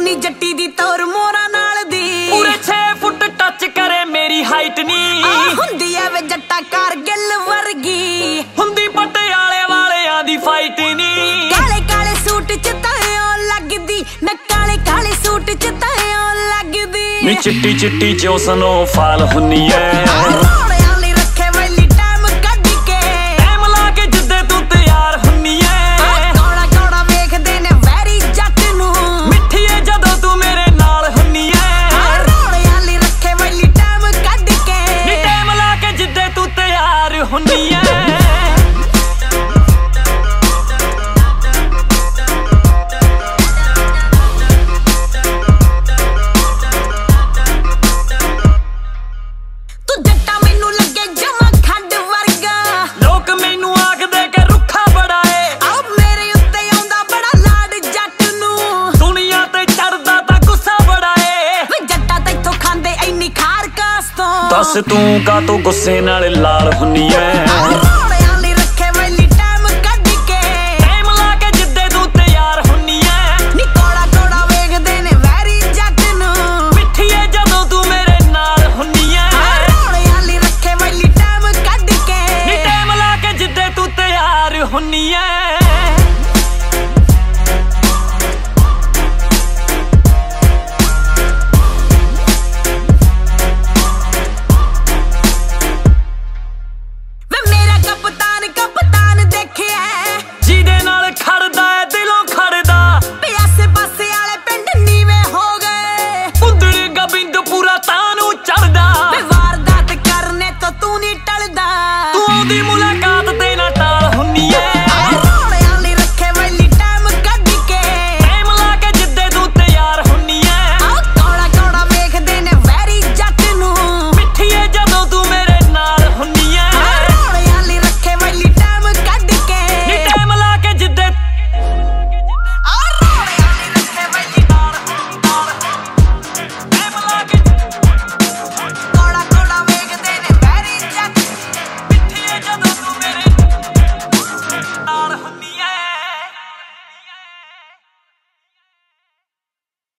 ਨੀ ਜੱਟੀ ਦੀ ਤੌਰ ਮੋਰਾ ਨਾਲ ਦੀ ਪੂਰੇ 6 ਫੁੱਟ ਟੱਚ ਕਰੇ ਮੇਰੀ ਹਾਈਟ ਨੀ ਹੁੰਦੀ ਐ ਵੇ ਜੱਟਾ ਕਾਰਗਿਲ ਵਰਗੀ ਹੁੰਦੀ ਪਟਿਆਲੇ ਵਾਲਿਆਂ ਦੀ ਫਾਈਟ ਨੀ ਕਾਲੇ ਕਾਲੇ ਸੂਟ ਚ ਤਾਇਓ ਲੱਗਦੀ ਨਾ ਕਾਲੇ ਕਾਲੇ ਸੂਟ ਚ ਤਾਇਓ ਲੱਗਦੀ ਨੀ ਚਿੱਟੀ ਚਿੱਟੀ ਚੋਂ ਸਨੋਫਾਲ ਹੁੰਨੀ ਐ ਰੋੜਿਆਂ ਲਈ ਰੱਖੇ ਵੈਲੀ ਟਾਈਮ ਕੱਢ ਕੇ ਟਾਈਮ ਲਾ ਕੇ ਜਿੱਦੇ ਤੂੰ ਤਿਆਰ ਹੁੰਨੀ ਐ ਕੌੜਾ ਕੌੜਾ ਵੇਖਦੇ ਨੇ ਵੈਰੀ ਜੱਟ ਨੂੰ ਮਿੱਠੀ ਐ ਜਦੋਂ ਤੂੰ ਮੇਰੇ ਨਾਲ ਹੁੰਨੀ ਐ ਰੋੜਿਆਂ ਲਈ ਰੱਖੇ ਵੈਲੀ ਟਾਈਮ ਕੱਢ ਕੇ ਨੀ ਟਾਈਮ ਲਾ ਕੇ ਜਿੱਦੇ ਤੂੰ ਤਿਆਰ ਹੁੰਨੀ ਐ ਦੱਸ ਤੂੰ ਕਾਤੋਂ ਗੁੱਸੇ ਨਾਲ ਲਾਲ ਹੁੰਨੀ ਐ